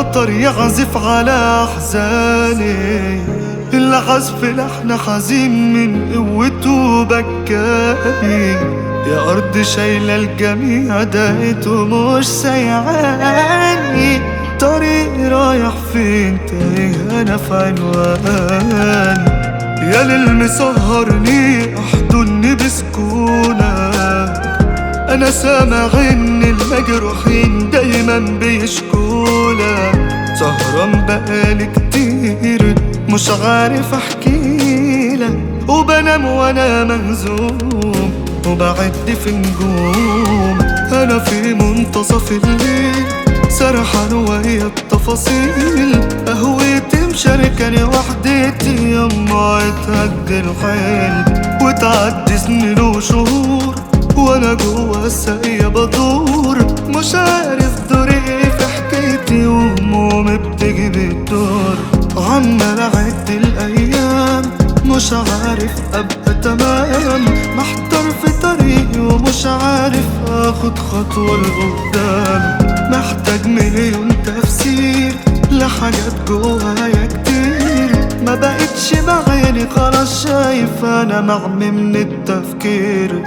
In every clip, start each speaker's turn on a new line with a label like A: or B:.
A: المطر يعزف على أحزاني، العزف لحن حزين من قوته بكاني. يا أرض شايلة الجميع دقت ومش سايعاني، طريق رايح فين تايه أنا في عنواني. يا ليل مسهرني احضني بسكونك، أنا سامع إن المجروحين دايما بيشكولك. سهران بقالي كتير مش عارف أحكيلك، وبنام وأنا مهزوم وبعد في نجوم. أنا في منتصف الليل سرحان ويا التفاصيل، قهوتي مشاركاني وحدتي يما اتهد الحيل. وتعدي سنين وشهور وانا جوا السقية بدور، مش عارف دوري ايه في حكايتي وهمومي بتيجي بالدور. عمال اعد الايام مش عارف ابقى تمام، محتار في طريقي ومش عارف اخد خطوة لقدام. محتاج مليون تفسير لحاجات جوايا كتير، ما بقتش بعيني خلاص شايف انا معمي من التفكير.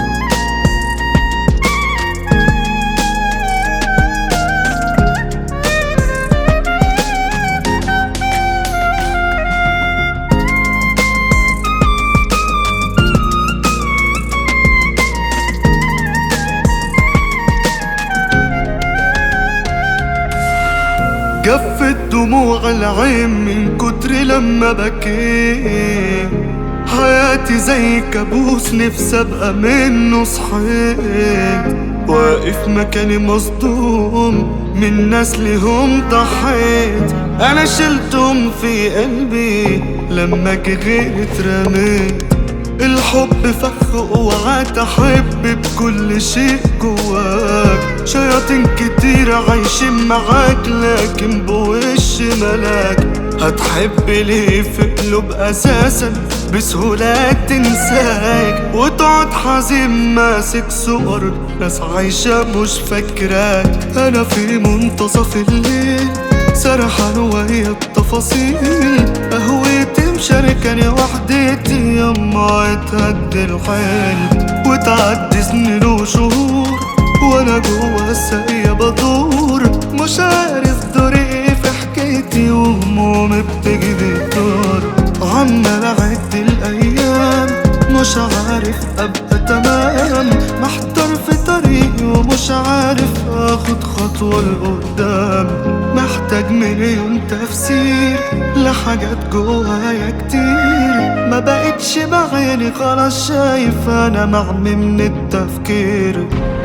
A: جفت دموع العين من كتر لما بكيت، حياتي زي كابوس نفسي ابقى منه صحيت. واقف مكاني مصدوم من ناس ليهم ضحيت، انا شلتهم في قلبي لما غيري اترميت. الحب فخ اوعى تحب بكل شيء جواك، شياطين كتير عايشين معاك لكن بوش ملاك. هتحب ليه في قلوب اساسا بسهولة تنساك، وتقعد حزين ماسك صور ناس عايشة مش فاكراك. انا في منتصف الليل سرحان ويا التفاصيل، قهوتي مشاركاني وحدتي يما اتهد الحيل. وتعدي سنين وشهور وانا جوا السقية بدور، مش عارف دوري ايه في حكايتي وهمومي بتيجي بالدور. عمال اعد الايام مش عارف ابقى تمام، محتار في طريقي ومش عارف اخد خطوة لقدام. محتاج مليون تفسير لحاجات جوايا كتير، ما بقتش بعيني خلاص شايف انا معمي من التفكير.